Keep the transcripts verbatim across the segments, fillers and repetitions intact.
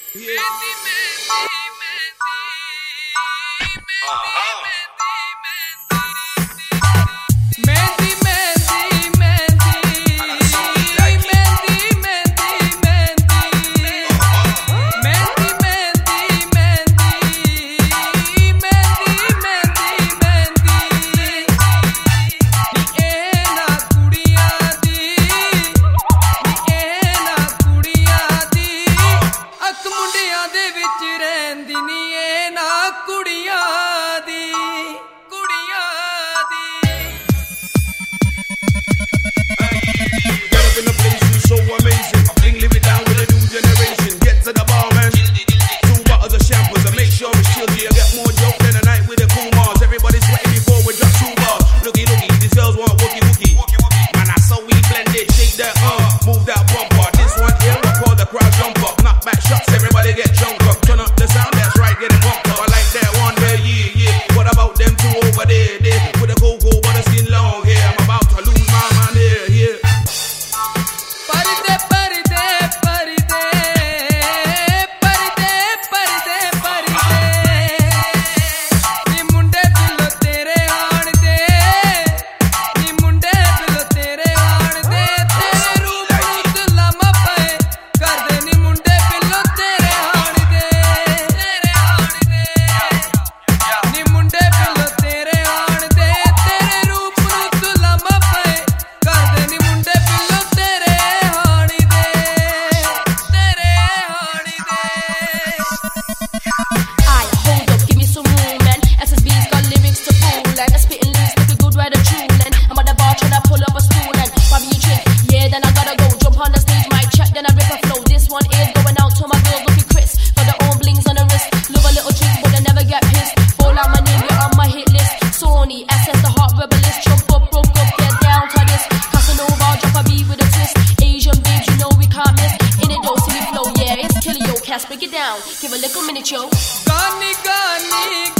Break it down, give a little minute, yo. Gani, gani,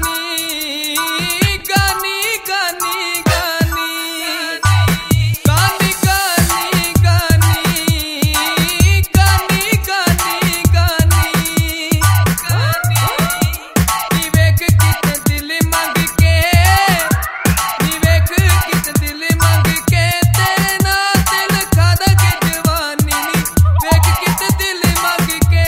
gani, gani, gani, gani, gani, gani, gani, gani, gani, gani, नी वेख कितने दिल मांग के, नी वेख कितने दिल मांग के तेरे ना दिल खादा के जवानी नी वेख कितने दिल मांग के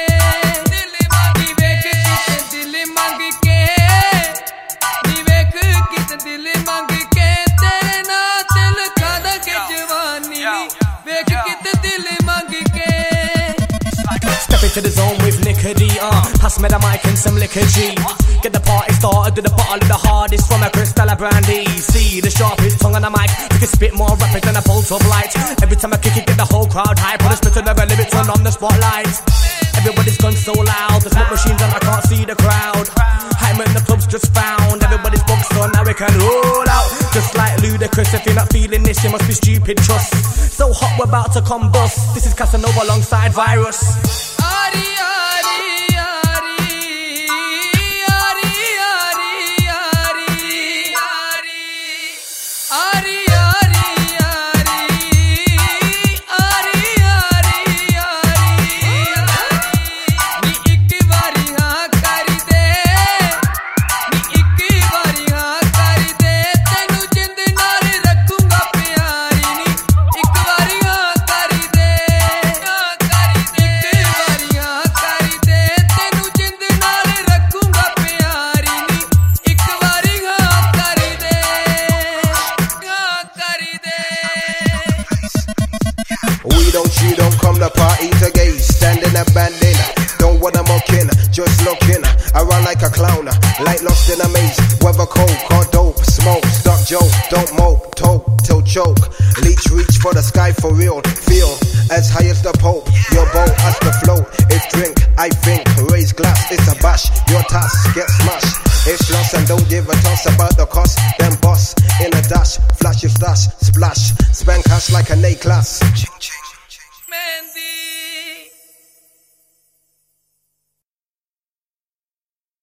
To the zone with Nicky D, uh pass me the mic and some liquor G. Get the party started with the bottle of the hardest from a crystal of brandy. See the sharpest tongue on the mic, we can spit more rapid than a bolt of light. Every time I kick it, get the whole crowd hype. Put a spit to never limit, turn on the spotlight. Everybody's gone so loud, the smoke machines and I can't see the crowd. Hype in the club's just found, everybody's boxed on, now we can roll out. Just like Ludacris, if you're not feeling this, you must be stupid, trust. So hot, we're about to combust. This is Casanova alongside Virus. Ari, Ari, Ari, Ari, Ari, Ari, Ari, Ari, You don't come to party to gaze, standing a bandana. Don't wanna mocking, just looking. I run like a clown, like lost in a maze. Whether coke or dope, smoke, stop joke. Don't mope, toke till choke. Leech reach for the sky for real. Feel as high as the Pope. Your boat has to float. If drink, I think. Raise glass, it's a bash. Your task get smashed. It's lost and don't give a toss about the cost. Then boss in a dash, flash your stash, splash. Spend cash like an A class.